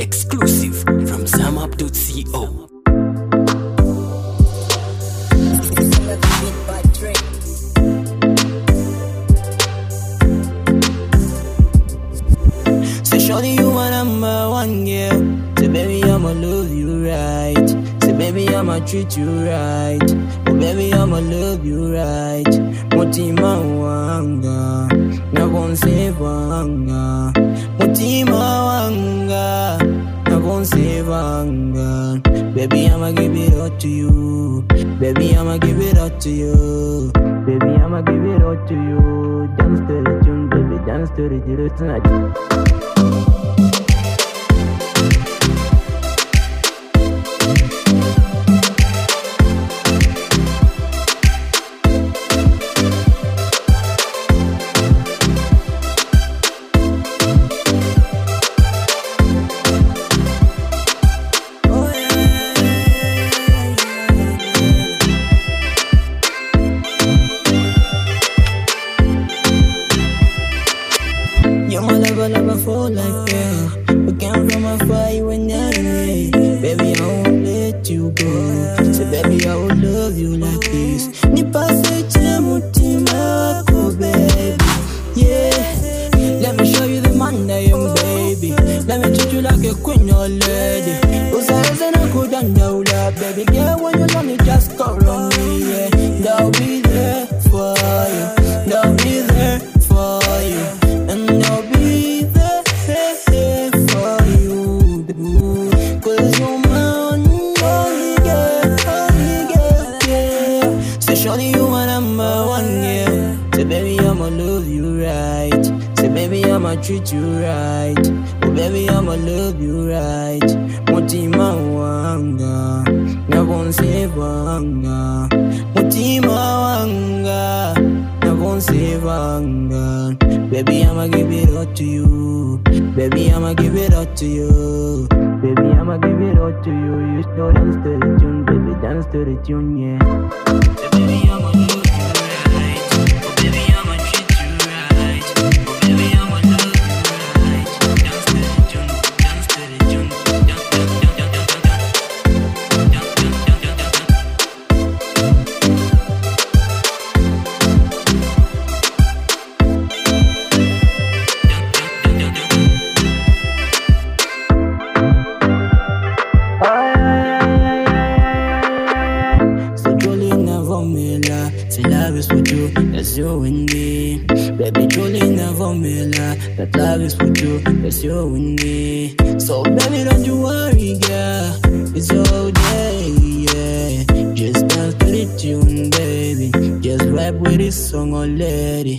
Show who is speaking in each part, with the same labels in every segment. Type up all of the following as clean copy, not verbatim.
Speaker 1: Exclusive from zamup.co.
Speaker 2: Say shorty you are number one, yeah. Say baby I'ma love you right. Say baby I'ma treat you right. Oh baby I'ma love you right. Mutima wanga na gonse wanga. Mutima wanga na gonse wanga. Baby I'ma give it all to you. Baby I'ma give it all to you. Baby I'ma give it all to you. Dance to the tune, baby, dance to the tune tonight. You're my lover for life, yeah. We came from afar, you and I, yeah. Baby, I won't let you go. Say, baby, I will love you like this. Nipase chile mutima wako, baby, yeah. Let me show you the man I am, baby. Let me treat you like a queen or lady. Usa na kudanda, baby girl, when you love me, just call on me, yeah. I'll be there for you. I'll be there for you. And I'll be there for you, cause you're my only girl, yeah. Say shorty you are number one, yeah. Say baby I'ma love you right. Say baby I'ma treat you right. Oh baby I'ma love you right. Mutima wanga na gonse wanga. Mutima wanga na gonse wanga. Baby, I'ma give it all to you. Baby, I'ma give it all to you. Baby, I'ma give it all to you. You still dance to the tune, baby, dance to the tune, yeah. Baby, I'ma love you right. Oh, baby, I'ma treat you right. Oh, baby, I'ma love you right. Dance to the tune, dance to the tune. Say love is for you, that's you and me. Baby, truly never formula. That love is for you, that's you and me. So baby, don't you worry, girl. It's all day, yeah. Just dance to the tune, baby. Just rap with this song already.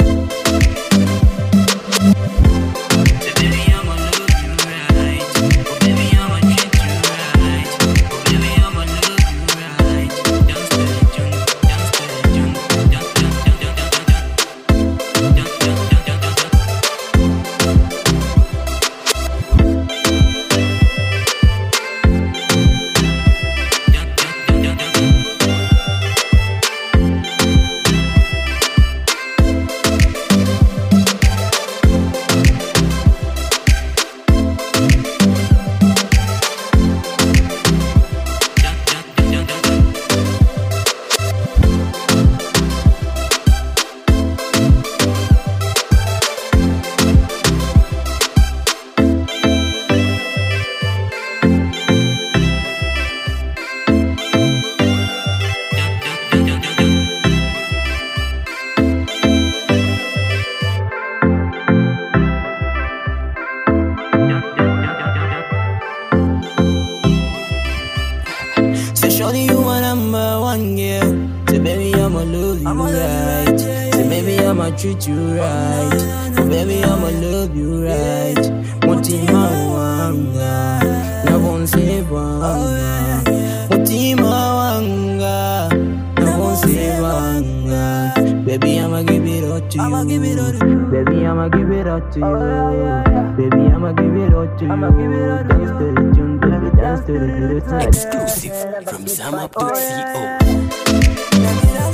Speaker 2: Shorty, you are number one, yeah. Say baby, I'ma love you right. Say baby, I'ma treat you right. Say baby, I'ma love you right. Mutima wanga na gonse wanga. Mutima wanga na gonse wanga. Baby, I'ma give it all to you. Baby, I'ma give it all to you. Baby, I'ma give it all to you. Dance to the tune, baby, dance to the tune.
Speaker 1: Exclusive from zamup.co.